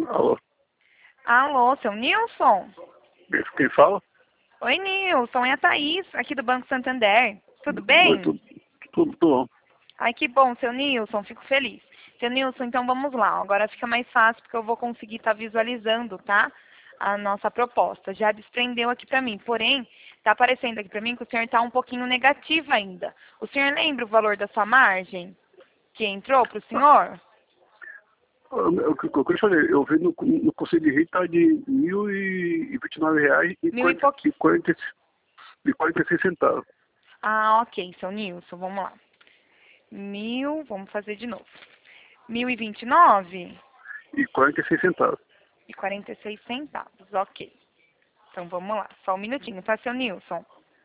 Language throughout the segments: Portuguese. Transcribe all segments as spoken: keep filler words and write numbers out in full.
Alô? Alô, seu Nilson? Quem fala? Oi, Nilson, é a Thaís, aqui do Banco Santander. Tudo Oi, bem? tudo, tudo, tudo bom. Ai, que bom, seu Nilson, fico feliz. Seu Nilson, então vamos lá. Agora fica mais fácil porque eu vou conseguir estar visualizando, tá? A nossa proposta. Já desprendeu aqui para mim. Porém, está aparecendo aqui para mim que o senhor está um pouquinho negativo ainda. O senhor lembra o valor da sua margem que entrou para o senhor? O que eu queria saber, eu vi no, no Conselho de Rio tá de mil e vinte e nove reais e Mil e quarenta pouquinho. e quarenta e quarenta e seis centavos. Ah, ok, seu Nilson, vamos lá. Mil, vamos fazer de novo. Mil e vinte e nove E quarenta e seis centavos. e quarenta e seis centavos, ok. Então vamos lá, só um minutinho, tá, seu Nilson?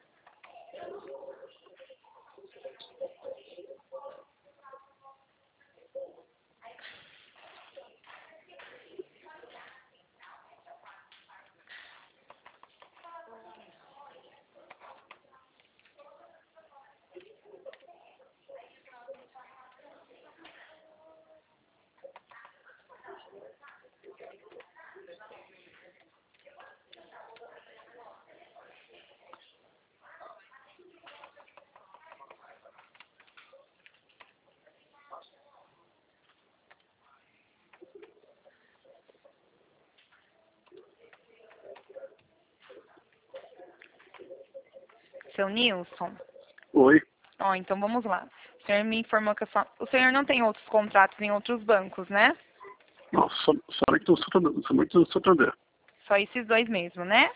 Seu Nilson? Oi? Ó, então vamos lá. O senhor me informou que a sua... o senhor não tem outros contratos em outros bancos, né? Não, só, somente no Santander. Somente no Santander. Só esses dois mesmo, né?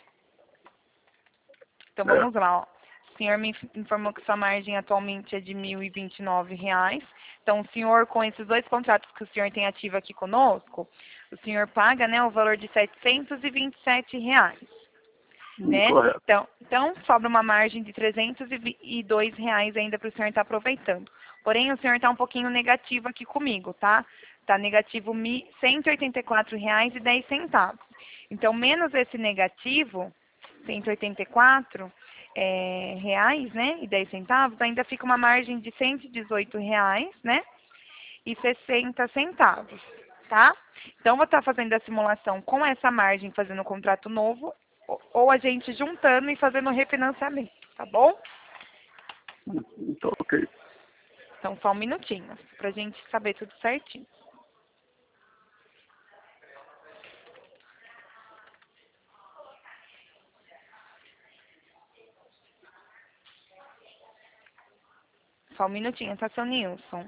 Então É, vamos lá, ó. O senhor me informou que sua margem atualmente é de mil e vinte e nove reais. Então, o senhor, com esses dois contratos que o senhor tem ativo aqui conosco, o senhor paga, né, o valor de setecentos e vinte e sete reais, né? correto. Então, então, sobra uma margem de trezentos e dois reais ainda para o senhor estar aproveitando. Porém, o senhor está um pouquinho negativo aqui comigo, tá? Está negativo cento e oitenta e quatro reais e dez centavos. Então, menos esse negativo, cento e oitenta e quatro é, reais, né, e dez centavos, ainda fica uma margem de cento e dezoito reais, né, e sessenta centavos, tá? Então, vou estar fazendo a simulação com essa margem, fazendo o contrato novo, ou- ou a gente juntando e fazendo o refinanciamento, tá bom? Então, ok. Então, só um minutinho, pra gente saber tudo certinho. Só um minutinho, tá, seu Nilson?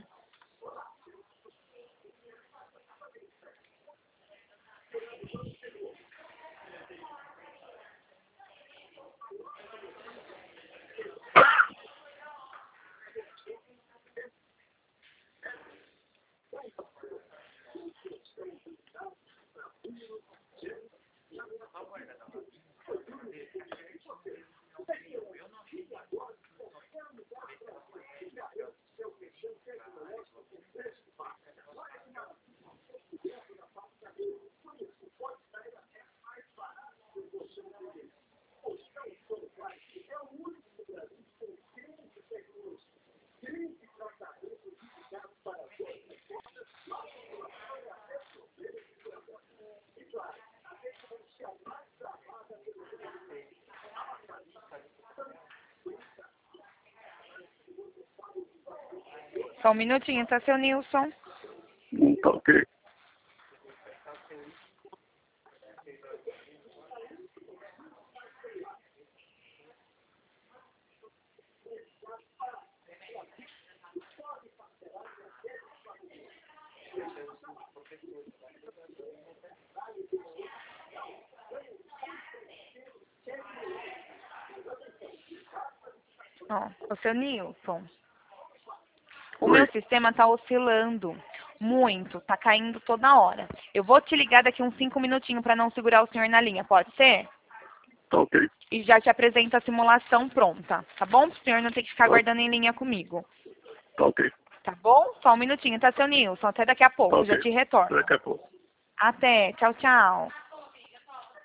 Só um minutinho, tá, seu Nilson? Então, ok. Ó, o seu Nilson, o Oi. meu sistema tá oscilando muito, tá caindo toda hora. Eu vou te ligar daqui uns cinco minutinhos para não segurar o senhor na linha, pode ser? Tá ok. E já te apresento a simulação pronta, tá bom? Para o senhor não ter que ficar Tá, aguardando em linha comigo. tá ok. Tá bom? Só um minutinho, tá, seu Nilson? Até daqui a Tá pouco, já ok. te retorno. Daqui a pouco. Até, tchau, tchau.